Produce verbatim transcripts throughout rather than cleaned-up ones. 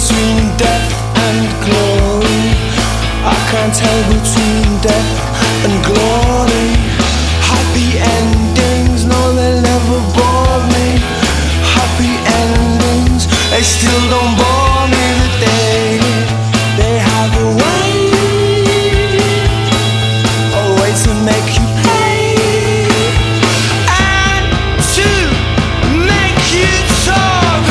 between death and glory. I can't tell between death and glory. Happy endings, no, they'll never bore me. Happy endings, they still don't bore me. That they, they have a way, a way to make you pay, and to make you talk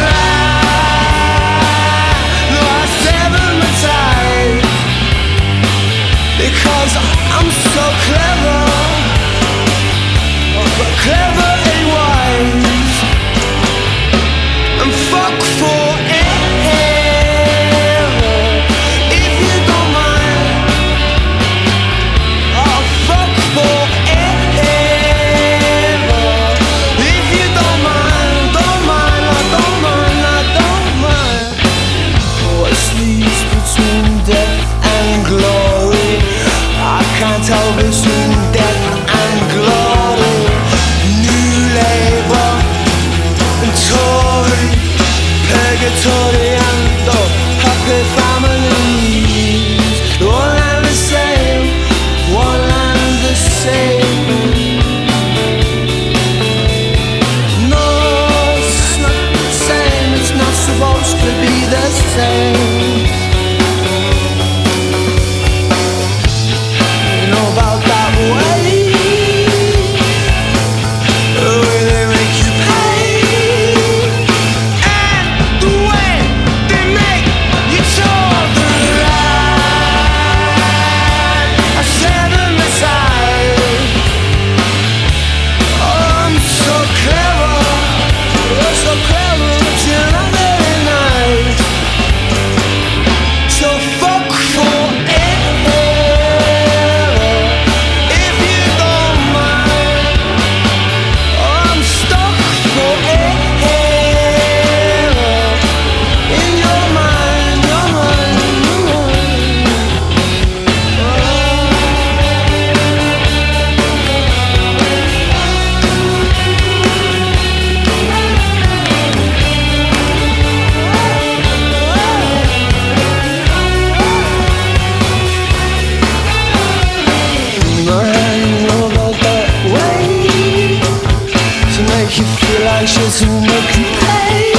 loud. No, I sever my tie, because I'm so clever, but clever ain't wise. And fuck forever, if you don't mind. Oh, fuck forever, if you don't mind. Don't mind, I don't mind, I don't mind. What's the use between death and glory? I can't tell between death and glory. New Labour and Tory, purgatory and the happy families. One and the same, one and the same. No, it's not the same, it's not supposed to be the same. You know about that way, the way they make you pay, and the way they make you toe the line. I sever my side. Oh, I'm so clever, you're so clever, but you're not very nice. So fuck forever, if you don't mind. Oh, I'm stuck forever in your mind, your mind, your mind. I know about that way, to make you feel anxious and make you pay.